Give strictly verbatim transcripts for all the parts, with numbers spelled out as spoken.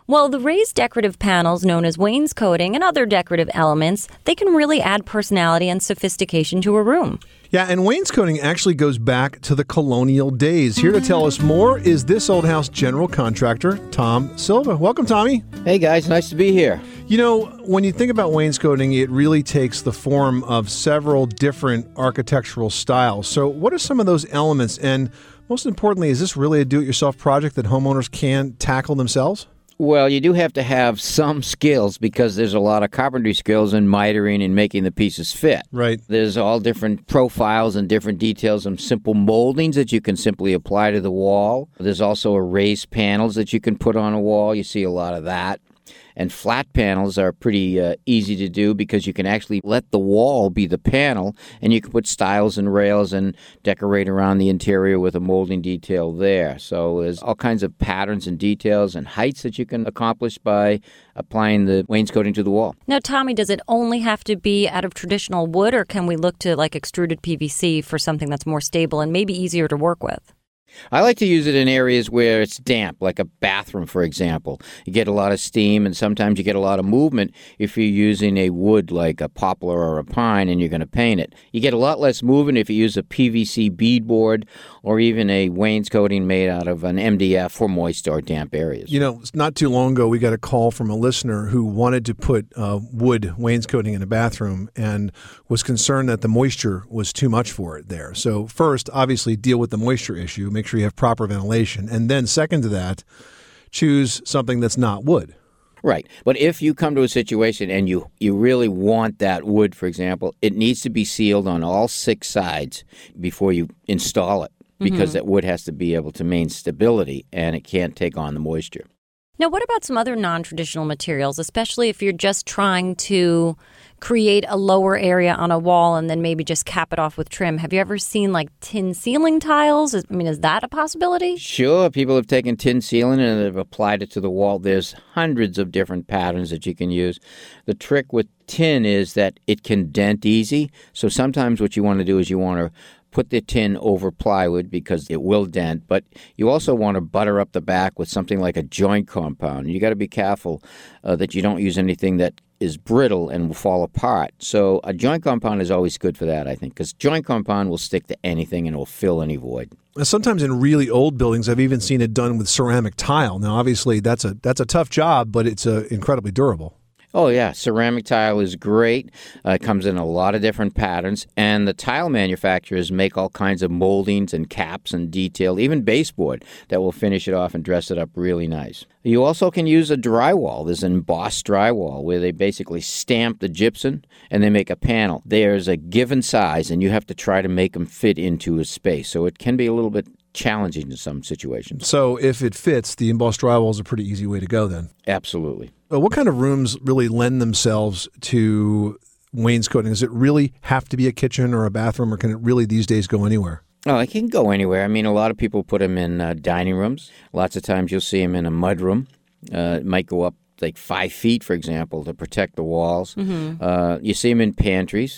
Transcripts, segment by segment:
Well, the raised decorative panels known as wainscoting and other decorative elements, they can really add personality and sophistication to a room. Yeah, and wainscoting actually goes back to the colonial days. Here to tell us more is This Old House general contractor, Tom Silva. Welcome, Tommy. Hey, guys. Nice to be here. You know, when you think about wainscoting, it really takes the form of several different architectural styles. So what are some of those elements? And most importantly, is this really a do-it-yourself project that homeowners can tackle themselves? Well, you do have to have some skills because there's a lot of carpentry skills in mitering and making the pieces fit. Right. There's all different profiles and different details and simple moldings that you can simply apply to the wall. There's also raised panels that you can put on a wall. You see a lot of that. And flat panels are pretty uh, easy to do because you can actually let the wall be the panel, and you can put stiles and rails and decorate around the interior with a molding detail there. So there's all kinds of patterns and details and heights that you can accomplish by applying the wainscoting to the wall. Now, Tommy, does it only have to be out of traditional wood, or can we look to like extruded P V C for something that's more stable and maybe easier to work with? I like to use it in areas where it's damp, like a bathroom, for example. You get a lot of steam, and sometimes you get a lot of movement if you're using a wood like a poplar or a pine and you're going to paint it. You get a lot less movement if you use a P V C beadboard or even a wainscoting made out of an M D F for moist or damp areas. You know, not too long ago, we got a call from a listener who wanted to put uh, wood wainscoting in a bathroom and was concerned that the moisture was too much for it there. So first, obviously, deal with the moisture issue. Make sure you have proper ventilation. And then second to that, choose something that's not wood. Right. But if you come to a situation and you, you really want that wood, for example, it needs to be sealed on all six sides before you install it because mm-hmm. that wood has to be able to maintain stability and it can't take on the moisture. Now, what about some other non-traditional materials, especially if you're just trying to create a lower area on a wall and then maybe just cap it off with trim? Have you ever seen like tin ceiling tiles? I mean, is that a possibility? Sure. People have taken tin ceiling and they've applied it to the wall. There's hundreds of different patterns that you can use. The trick with tin is that it can dent easy. So sometimes what you want to do is you want to put the tin over plywood because it will dent, but you also want to butter up the back with something like a joint compound. You got to be careful uh, that you don't use anything that is brittle and will fall apart. So a joint compound is always good for that, I think, because joint compound will stick to anything and it will fill any void. Sometimes in really old buildings, I've even seen it done with ceramic tile. Now, obviously, that's a that's a tough job, but it's uh, incredibly durable. Oh, yeah. Ceramic tile is great. Uh, it comes in a lot of different patterns. And the tile manufacturers make all kinds of moldings and caps and detail, even baseboard, that will finish it off and dress it up really nice. You also can use a drywall. There's an embossed drywall where they basically stamp the gypsum and they make a panel. There's a given size, and you have to try to make them fit into a space. So it can be a little bit challenging in some situations. So if it fits, the embossed drywall is a pretty easy way to go then. Absolutely. Well, what kind of rooms really lend themselves to wainscoting? Does it really have to be a kitchen or a bathroom, or can it really these days go anywhere? Oh, it can go anywhere. I mean, a lot of people put them in uh, dining rooms. Lots of times you'll see them in a mudroom. Uh, it might go up like five feet, for example, to protect the walls. Mm-hmm. Uh, you see them in pantries.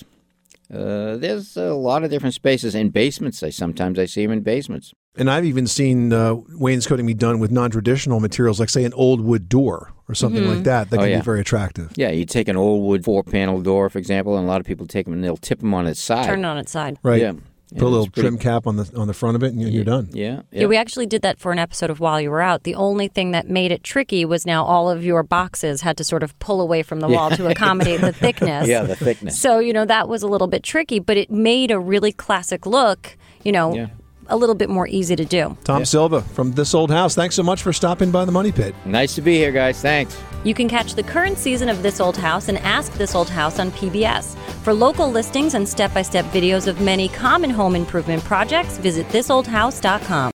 Uh, there's a lot of different spaces. In basements, I sometimes I see them in basements. And I've even seen uh, wainscoting be done with non-traditional materials, like, say, an old wood door or something mm-hmm. like that. That oh, can yeah. be very attractive. Yeah, you take an old wood four-panel door, for example, and a lot of people take them and they'll tip them on its side. Turn it on its side. Right. Yeah. Put a little pretty... trim cap on the on the front of it, and you're yeah, done. Yeah, yeah. Yeah, we actually did that for an episode of While You Were Out. The only thing that made it tricky was now all of your boxes had to sort of pull away from the wall to accommodate the thickness. Yeah, the thickness. So, you know, that was a little bit tricky, but it made a really classic look, you know, yeah. a little bit more easy to do. Tom yeah. Silva from This Old House, thanks so much for stopping by the Money Pit. Nice to be here, guys. Thanks. You can catch the current season of This Old House and Ask This Old House on P B S. For local listings and step-by-step videos of many common home improvement projects, visit this old house dot com.